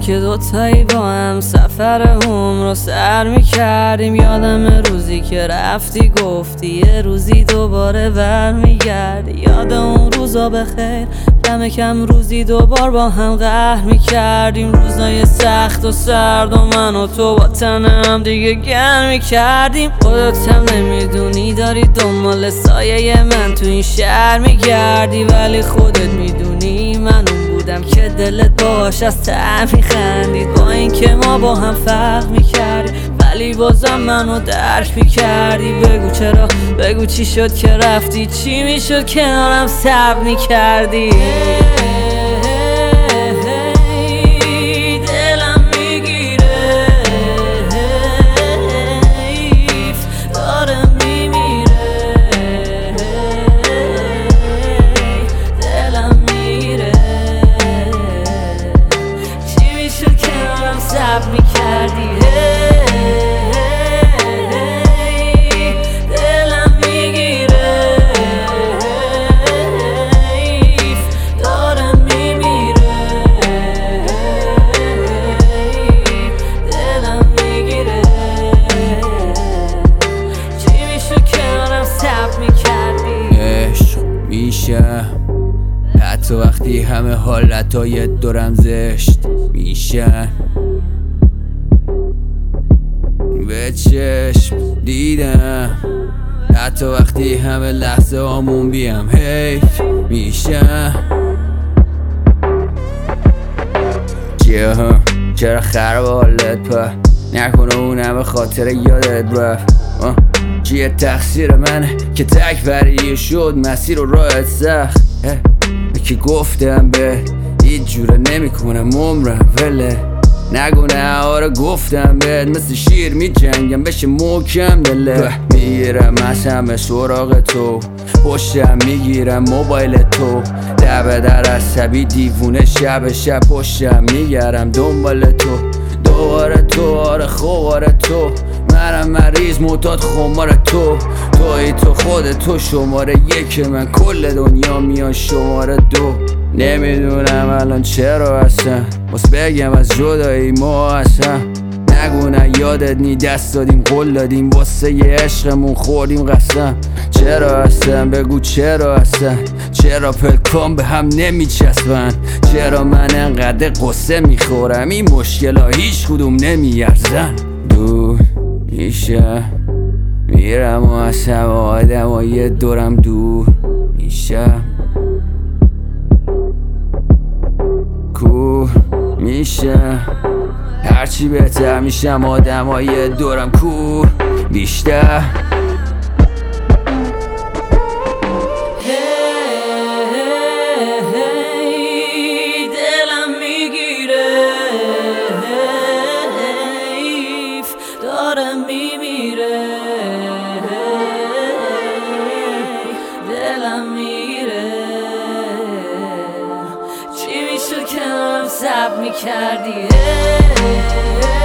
که دوتایی با هم سفر عمر رو سر میکردیم. یادم روزی که رفتی گفتی یه روزی دوباره برمیگردی. یاد اون روزا بخیر، کم کم روزی دوبار با هم قهر میکردیم. روزای سخت و سرد و من و تو با تنم دیگه گرم میکردیم. خودت هم نمیدونی داری دنبال سایه من تو این شهر میگردی، ولی خودت میدونی من اون بودم که دلت باش از ته میخندید. با این که ما با هم فرق میکردیم ولی بازم منو درک میکردی. بگو چرا، بگو چی شد که رفتی، چی میشد کنارم صبر میکردی. صبر میکردی دلم میگیره، حیف داره میمیره، دلم میگیره. چی میشه کنارم صبر میکردی؟ عشق میشه حتی وقتی همه حالتهای دورم زشت میشن، به چشم دیدم حتی وقتی همه لحظه هامون بیم حیف میشن. چرا خراب حالت پا نکنه اونم به خاطر یادت رفت؟ چیه تقصیر منه که تک بریه شد مسیر و راحت سخت؟ که گفتم به هیچ جوره نمیکنم عمرم وله نگونه آره گفتم بهت مثل شیر می جنگم بشه محکم دله. میگیرم از همه سراغ تو، پشتم میگیرم موبایل تو، دبه در عصبی دیوونه شب پشتم میگرم دنبال تو. دوباره تو آره خوباره تو، منم مریض معتاد خمار تو. توی تو خود تو شماره یک من، کل دنیا میان شماره دو. نمیدونم الان چرا هستم واسه بگم از جدایی ما هستم. نگونه یادت نی دست دادیم قول دادیم واسه یه عشقمون خوردیم قسم. چرا هستم بگو چرا هستم، چرا پلکام به هم نمیچسبن، چرا من انقدر قصه میخورم این مشکلا هیچ کدوم نمیارزن. دور میشه میرم و از همه آدم و یه دورم دور میشم، کور میشه هرچی بهتر میشم آدم های دورم کور بیشتر. دلم میگیره، حیف داره میمیره، دلم میگیره. چی میشد کنارم صبر میکردی؟